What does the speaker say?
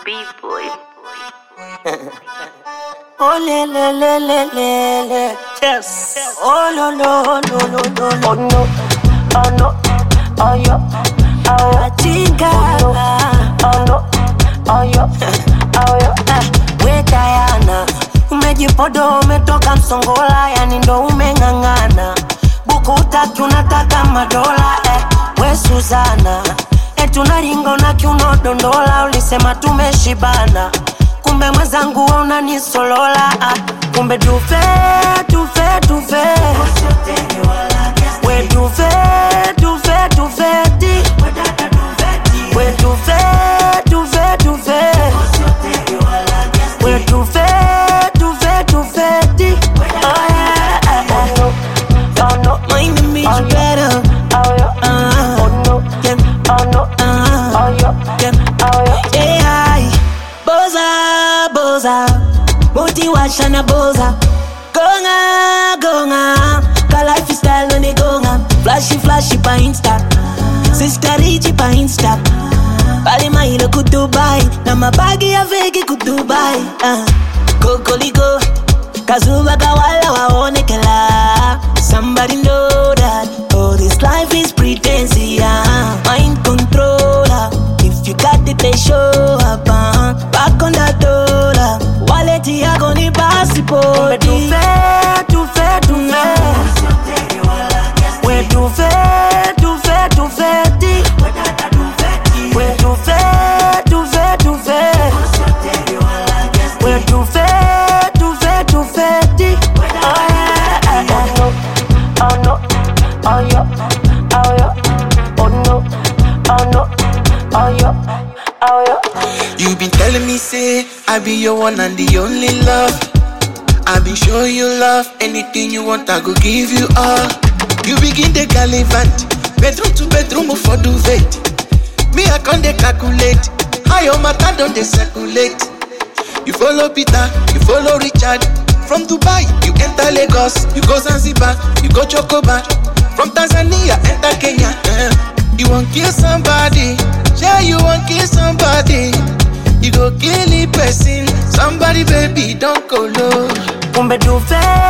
B-boy. Oh le le le le le le. Yes. Oh no no no no no no. Oh no. Oh no. Oh yo. Oh yo. Chinga. Oh no. Oh yo. Oh yo. We Diana, umejipodo umetoka Msongola, yani ndo umeng'ang'ana. Buku utaki unataka madola we Suzana, tunaringo na kiuno dondola, ulisema tumeshibana. Kumbe mwenzangu unanisolola, kumbe tufe tufe tufe. We tufe tufe tufe di. We tufe tufe tufe. We tufe tufe tufe di. Oh yeah. Oh no. My name is better. Oh yo. Oh no. Oh no. Oh yo. Oh yo. AI Boza, boza Moti washa na boza Gonga, gonga Ka life is style no ne gonga Flashy, flashy pa Insta Sister Rich pa Insta Pali mailo ku Dubai Na mabagi ya vegi ku Dubai Kokoliko Kazuba kawala waonekela Somebody know that all this life is pretense, yeah. Mind controller. If you got the pay, show up, back on that dollar. Wallet ya goni passport. Tufe, tufe, tufe. We tufe, tufe, tufe, di. We tufe, tufe, tufe. We tufe, tufe, tufe, di. Oh yeah. Oh no. Oh yo. Oh yo. Oh no. Oh no. Oh yo. Oh yo. You been telling me say I be your one and the only love. I been showing you love. Anything you want I go give you all. You begin the gallivant. Bedroom to bedroom for duvet. Me I can't calculate. How your matter don't they circulate. You follow Peter, you follow Richard. From Dubai, you enter Lagos. You go Zanzibar, you go Chocobar. From Tanzania, enter Kenya. You want kill somebody, yeah, you want kill somebody. You go kill a person, somebody baby, don't go low. Kumbe tufe